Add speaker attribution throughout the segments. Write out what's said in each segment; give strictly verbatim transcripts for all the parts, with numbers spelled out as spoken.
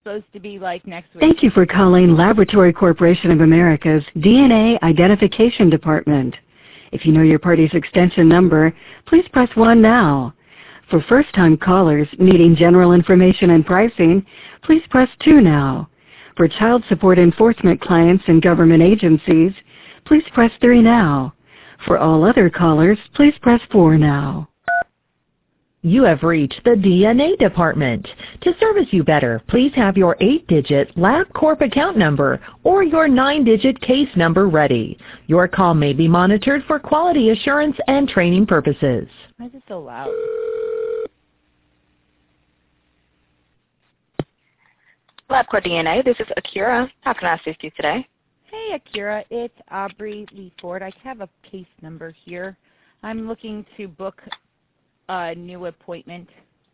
Speaker 1: supposed to be like next week?
Speaker 2: Thank you for calling Laboratory Corporation of America's D N A Identification Department. If you know your party's extension number, please press one now. For first-time callers needing general information and pricing, please press two now. For child support enforcement clients and government agencies, please press three now. For all other callers, please press four now.
Speaker 3: You have reached the D N A department. To service you better, please have your eight-digit LabCorp account number or your nine-digit case number ready. Your call may be monitored for quality assurance and training purposes.
Speaker 1: Why is it so loud?
Speaker 4: LabCorp D N A, this is Akira. How can I assist you today?
Speaker 1: Hey, Akira. It's Aubrey Lee Ford. I have a case number here. I'm looking to book a new appointment.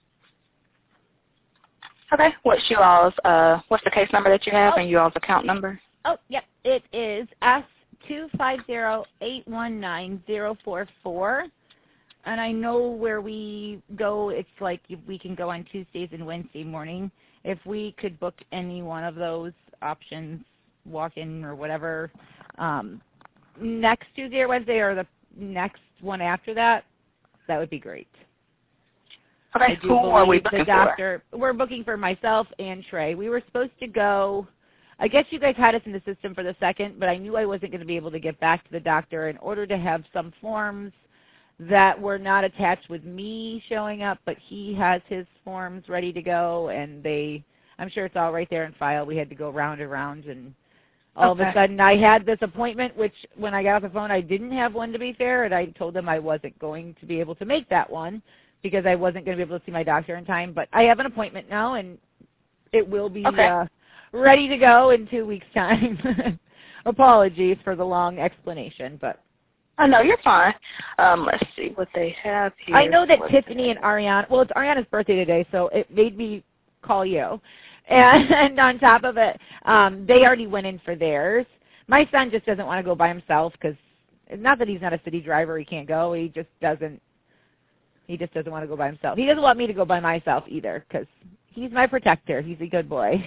Speaker 4: Okay. What's you all's uh what's the case number that you have oh. and you all's account number?
Speaker 1: Oh, yep. It is S two five zero eight one nine zero four four. And I know where we go, it's like we can go on Tuesdays and Wednesday morning. If we could book any one of those options, walk-in or whatever, um, next Tuesday or Wednesday or the next one after that, that would be great.
Speaker 4: Okay, who are we booking
Speaker 1: the doctor, for? We're booking for myself and Trey. We were supposed to go, I guess you guys had us in the system for the second, but I knew I wasn't going to be able to get back to the doctor in order to have some forms that were not attached with me showing up, but he has his forms ready to go, and they, I'm sure it's all right there in file. We had to go round and round, and all okay. of a sudden I had this appointment, which when I got off the phone, I didn't have one, to be fair, and I told them I wasn't going to be able to make that one because I wasn't going to be able to see my doctor in time. But I have an appointment now, and it will be okay. uh, ready to go in two weeks' time. Apologies for the long explanation, but.
Speaker 4: Oh, no, you're fine. Um, let's see what they have here.
Speaker 1: I know that
Speaker 4: What's
Speaker 1: Tiffany and Ariana, well, it's Ariana's birthday today, so it made me call you. And, and on top of it, um, they already went in for theirs. My son just doesn't want to go by himself because, not that he's not a city driver, he can't go. He just doesn't, he just doesn't want to go by himself. He doesn't want me to go by myself either because he's my protector. He's a good boy.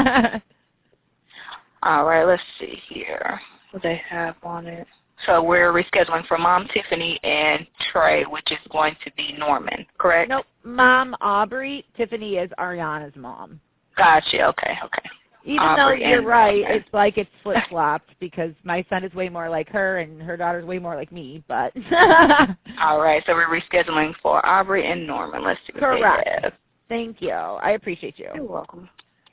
Speaker 4: All right, let's see here what they have on it. So we're rescheduling for Mom Tiffany and Trey, which is going to be Norman, correct?
Speaker 1: Nope, Mom Aubrey. Tiffany is Ariana's mom.
Speaker 4: Gotcha, okay, okay.
Speaker 1: Even
Speaker 4: Aubrey
Speaker 1: though you're right,
Speaker 4: Norman.
Speaker 1: It's like it's flip-flopped because my son is way more like her and her daughter's way more like me, but.
Speaker 4: All right, so we're rescheduling for Aubrey and Norman. Let's see what
Speaker 1: Correct.
Speaker 4: they have.
Speaker 1: Thank you. I appreciate you.
Speaker 4: You're welcome.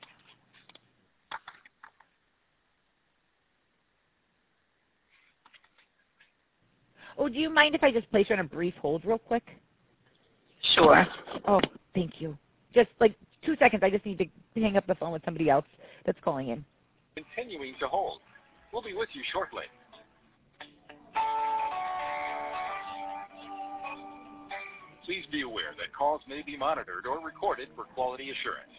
Speaker 1: Oh, do you mind if I just place you on a brief hold real quick?
Speaker 4: Sure.
Speaker 1: Oh, thank you. Just like two seconds. I just need to hang up the phone with somebody else that's calling in.
Speaker 5: Continuing to hold. We'll be with you shortly. Please be aware that calls may be monitored or recorded for quality assurance.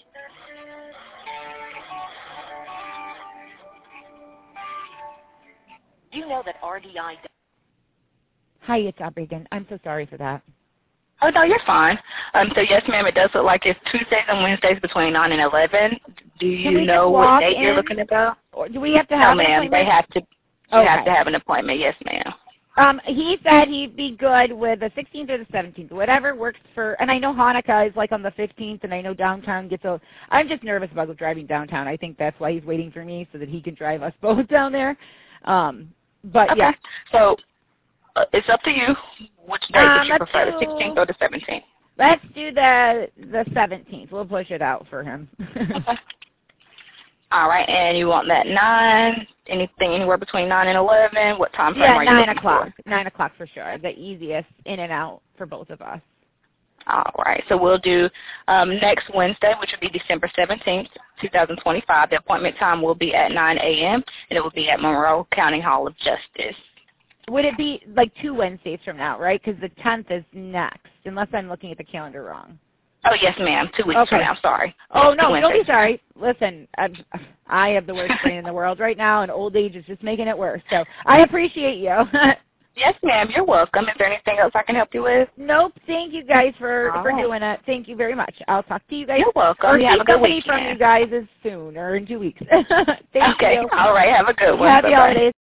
Speaker 3: You know that R D I...
Speaker 1: Hi, it's Aubrey again. I'm so sorry for that.
Speaker 4: Oh, no, you're fine. Um, so, yes, ma'am, it does look like it's Tuesdays and Wednesdays between nine and eleven. Do you know what date in? You're looking to go?
Speaker 1: Or do we have to have
Speaker 4: no,
Speaker 1: an
Speaker 4: ma'am,
Speaker 1: appointment?
Speaker 4: they have to, you
Speaker 1: okay.
Speaker 4: have to have an appointment. Yes, ma'am.
Speaker 1: Um, he said he'd be good with the sixteenth or the seventeenth, whatever works for, and I know Hanukkah is like on the fifteenth, and I know downtown gets a, I'm just nervous about driving downtown. I think that's why he's waiting for me so that he can drive us both down there. Um, but,
Speaker 4: okay.
Speaker 1: yeah.
Speaker 4: So, uh, it's up to you. Which date
Speaker 1: um,
Speaker 4: would you prefer,
Speaker 1: do,
Speaker 4: the sixteenth or the seventeenth?
Speaker 1: Let's do the the seventeenth. We'll push it out for him.
Speaker 4: Okay. All right, and you want that nine, anything anywhere between nine and eleven? What time frame
Speaker 1: yeah,
Speaker 4: are you
Speaker 1: nine
Speaker 4: looking
Speaker 1: o'clock.
Speaker 4: for?
Speaker 1: nine o'clock for sure. The easiest in and out for both of us.
Speaker 4: All right, so we'll do um, next Wednesday, which will be December seventeenth, two thousand twenty-five. The appointment time will be at nine a.m., and it will be at Monroe County Hall of Justice.
Speaker 1: Would it be like two Wednesdays from now, right? Because the tenth is next, unless I'm looking at the calendar wrong.
Speaker 4: Oh, yes, ma'am. Two weeks
Speaker 1: okay.
Speaker 4: from now. Sorry.
Speaker 1: Oh,
Speaker 4: yes,
Speaker 1: no, don't be sorry. Listen, I'm, I have the worst brain in the world right now, and old age is just making it worse. So I appreciate you.
Speaker 4: Yes, ma'am. You're welcome. Is there anything else I can help you with?
Speaker 1: Nope. Thank you guys for,
Speaker 4: All
Speaker 1: for
Speaker 4: right.
Speaker 1: doing it. Thank you very much. I'll talk to you guys.
Speaker 4: You're welcome.
Speaker 1: Or
Speaker 4: You have a good
Speaker 1: somebody
Speaker 4: weekend.
Speaker 1: from you guys is soon or in two weeks. Thank
Speaker 4: okay.
Speaker 1: you.
Speaker 4: All right. Have a good one.
Speaker 1: Happy
Speaker 4: Bye-bye.
Speaker 1: holidays.